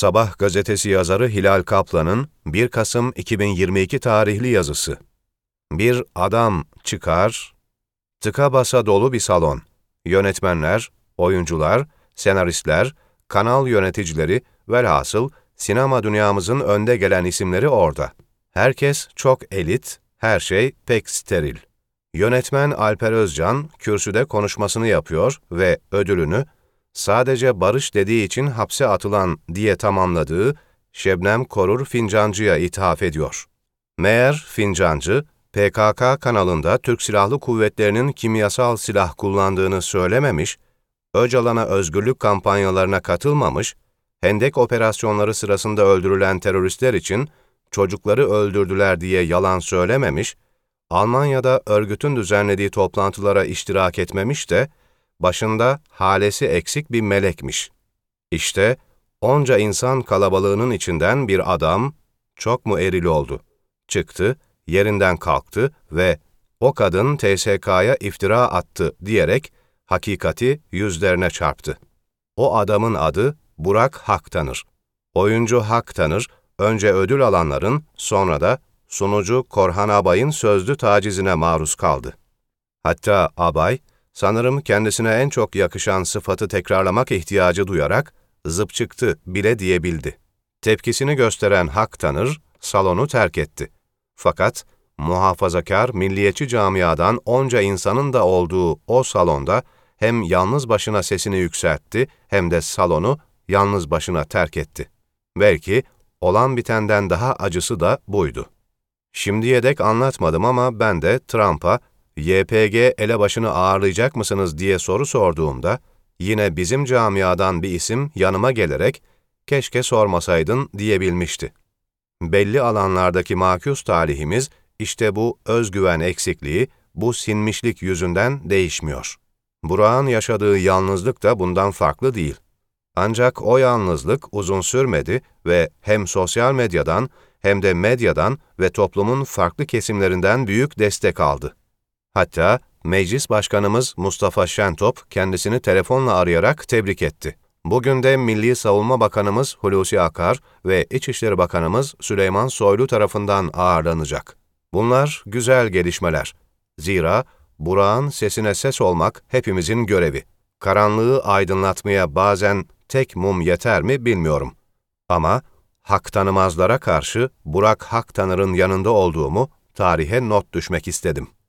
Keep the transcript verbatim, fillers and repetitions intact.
Sabah gazetesi yazarı Hilal Kaplan'ın bir Kasım iki bin yirmi iki tarihli yazısı. Bir adam çıkar, tıka basa dolu bir salon. Yönetmenler, oyuncular, senaristler, kanal yöneticileri, velhasıl sinema dünyamızın önde gelen isimleri orada. Herkes çok elit, her şey pek steril. Yönetmen Alper Özcan kürsüde konuşmasını yapıyor ve ödülünü sadece barış dediği için hapse atılan diye tamamladığı Şebnem Korur Fincancı'ya ithaf ediyor. Meğer Fincancı, P K K kanalında Türk Silahlı Kuvvetleri'nin kimyasal silah kullandığını söylememiş, Öcalan'a özgürlük kampanyalarına katılmamış, Hendek operasyonları sırasında öldürülen teröristler için çocukları öldürdüler diye yalan söylememiş, Almanya'da örgütün düzenlediği toplantılara iştirak etmemiş de, başında halesi eksik bir melekmiş. İşte onca insan kalabalığının içinden bir adam, çok mu eril oldu, çıktı, yerinden kalktı ve o kadın T S K'ya iftira attı diyerek hakikati yüzlerine çarptı. O adamın adı Burak Haktanır. Oyuncu Haktanır, önce ödül alanların, sonra da sunucu Korhan Abay'ın sözlü tacizine maruz kaldı. Hatta Abay, sanırım kendisine en çok yakışan sıfatı tekrarlamak ihtiyacı duyarak, zıp çıktı bile diyebildi. Tepkisini gösteren Haktanır, salonu terk etti. Fakat muhafazakar, milliyetçi camiadan onca insanın da olduğu o salonda, hem yalnız başına sesini yükseltti, hem de salonu yalnız başına terk etti. Belki olan bitenden daha acısı da buydu. Şimdiye dek anlatmadım ama ben de Trump'a, Y P G elebaşını ağırlayacak mısınız diye soru sorduğumda, yine bizim camiadan bir isim yanıma gelerek, keşke sormasaydın diyebilmişti. Belli alanlardaki makus talihimiz, işte bu özgüven eksikliği, bu sinmişlik yüzünden değişmiyor. Burak'ın yaşadığı yalnızlık da bundan farklı değil. Ancak o yalnızlık uzun sürmedi ve hem sosyal medyadan hem de medyadan ve toplumun farklı kesimlerinden büyük destek aldı. Hatta Meclis Başkanımız Mustafa Şentop kendisini telefonla arayarak tebrik etti. Bugün de Milli Savunma Bakanımız Hulusi Akar ve İçişleri Bakanımız Süleyman Soylu tarafından ağırlanacak. Bunlar güzel gelişmeler. Zira Burak'ın sesine ses olmak hepimizin görevi. Karanlığı aydınlatmaya bazen tek mum yeter mi bilmiyorum. Ama hak tanımazlara karşı Burak Haktanır'ın yanında olduğumu tarihe not düşmek istedim.